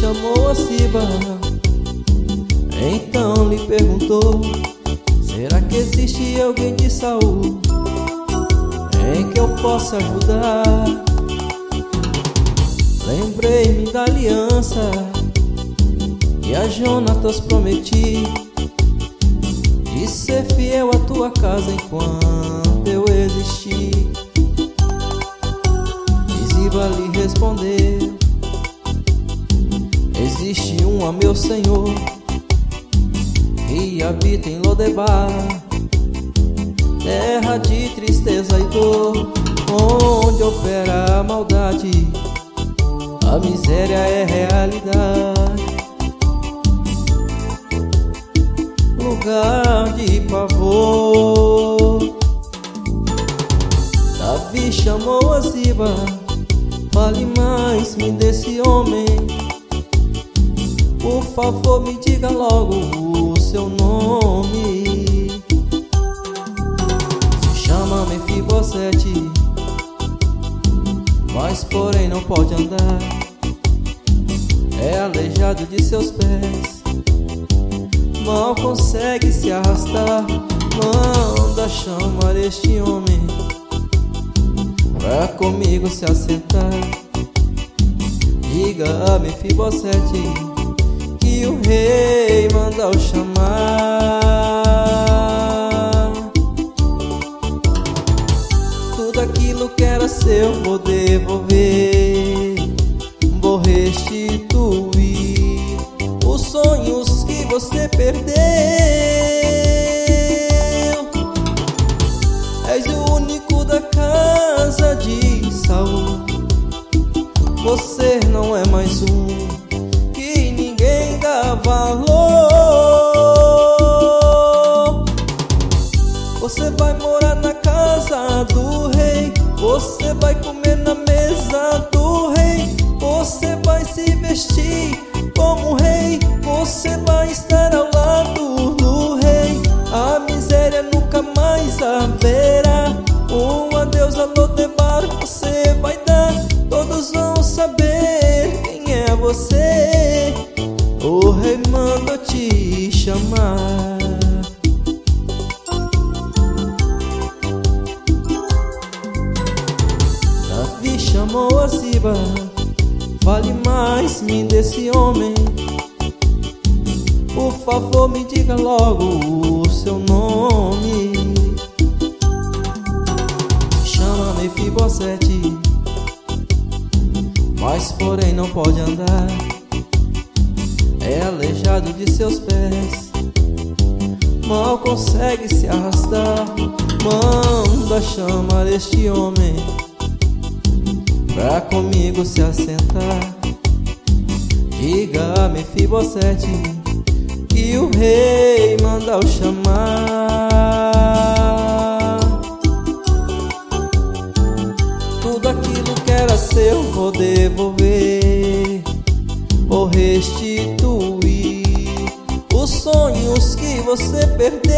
chamou a Siba, então lhe perguntou: será que existe alguém de Saul em que eu possa ajudar? Lembrei-me da aliança que a Jonatas prometi, de ser fiel à tua casa enquanto eu existi. E Siba lhe respondeu: existe um, meu Senhor, e habita em Lodebar, terra de tristeza e dor, onde opera a maldade, a miséria é realidade, lugar de pavor. Davi chamou a Siba: fale mais-me desse homem, por favor me diga logo o seu nome. Se chama Mefibosete, mas porém não pode andar, é aleijado de seus pés, mal consegue se arrastar. Manda chamar este homem pra comigo se assentar. Diga a Mefibosete que o rei manda o chamar. Tudo aquilo que era seu vou devolver, vou restituir os sonhos que você perdeu. És o único da casa de Saul, você não é mais um que ninguém dá valor. Você vai morar na casa do rei, você vai comer na mesa do rei, você vai se vestir como rei, você vai estar ao lado do rei. A miséria nunca mais haverá, um adeus a Lodebar você vai dar, todos vão saber quem é você. O rei manda te chamar. Davi chamou a Siba: fale mais-me desse homem, por favor me diga logo o seu nome. Chama Mefibosete, mas porém não pode andar, é aleijado de seus pés, mal consegue se arrastar. Manda chamar este homem pra comigo se assentar. Diga a Mefibosete que o rei manda o chamar. Tudo aquilo que era seu vou devolver, vou restituir os sonhos que você perdeu.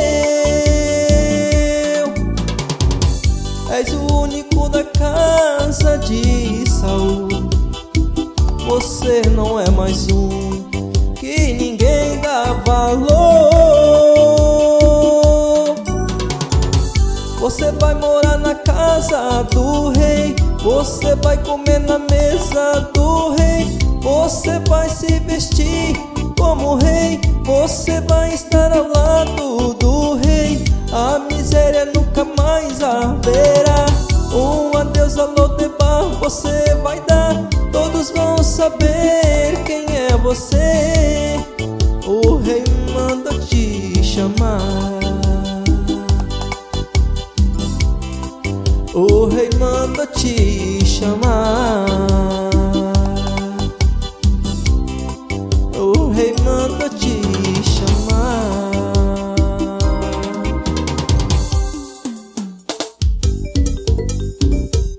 És o único da casa de Saul, você não é mais um que ninguém dá valor. Você vai morar na casa do rei, você vai comer na mesa do rei, você vai se vestir como rei, você vai estar ao lado do rei. A miséria nunca mais haverá, um adeus a Lodebar você vai dar, todos vão saber quem é você. O rei manda te chamar. O rei manda te